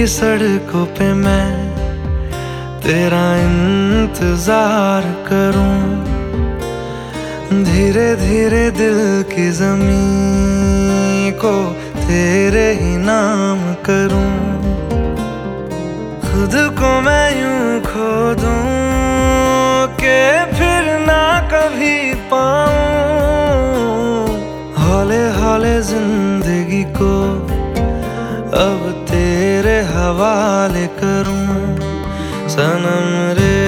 सड़कों पे मैं तेरा इंतजार करूं, धीरे धीरे दिल की ज़मीं को तेरे ही नाम करूं। खुद को मैं यूं खो दूं कि फिर ना कभी पाऊं, हौले हौले जिंदगी को अब तेरे हवाले करूं। सनम रे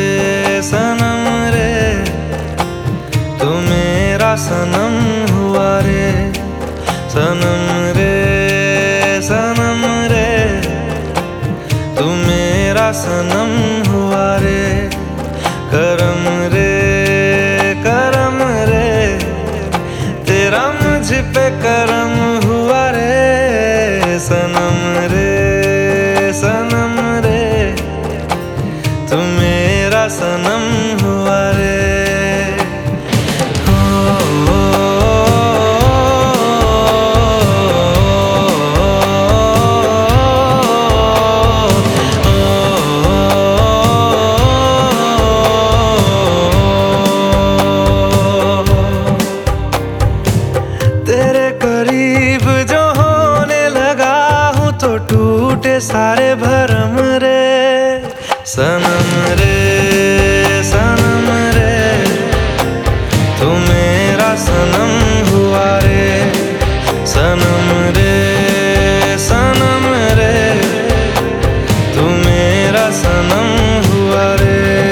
तू मेरा सनम हुआ रे। सनम रे तू मेरा सनम हुआ रे। करम रे तेरा मुझ पे करम हुआ रे। सनम रे तू मेरा सनम हुआ रे। तेरे करीब जो होने लगा हूँ तो टूटे सारे भरम रे। सनम रे तू मेरा सनम हुआ रे। सनम रे तू मेरा सनम हुआ रे।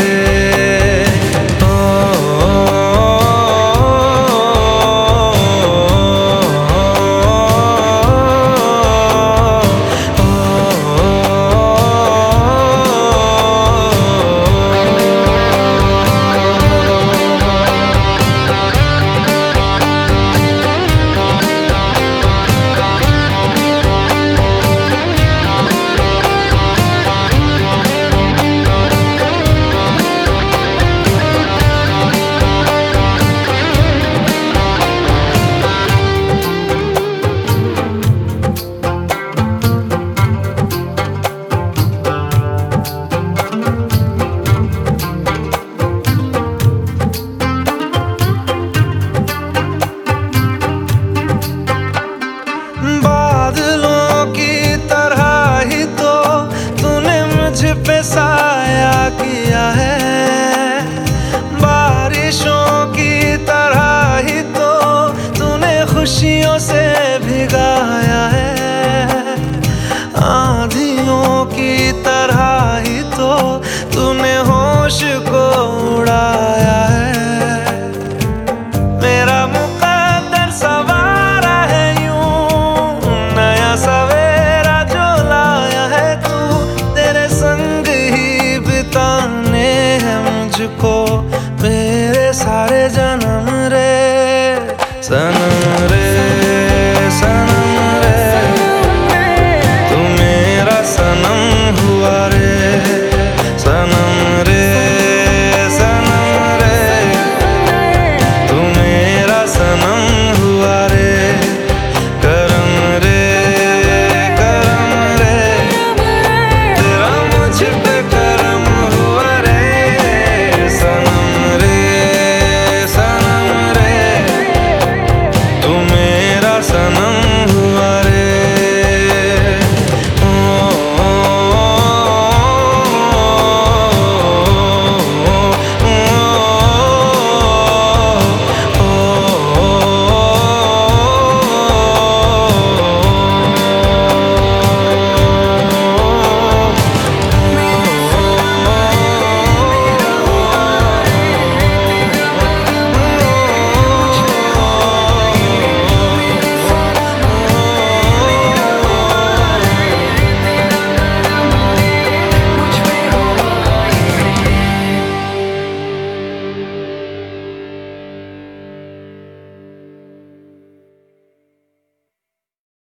मुझ पे साया किया है, बारिशों की तरह ही तो तूने खुशियों से भिगाया है। आंधियों की तरह ही तो तूने होश को उड़ाया है। मेरा मुकद्दर सवारा है यूं, नया सवेरा जो लाया है तू। तेरे संग ही बिताने हैं मुझको